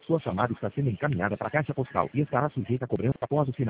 Sua chamada está sendo encaminhada para a caixa postal e estará sujeita a cobrança após o sinal.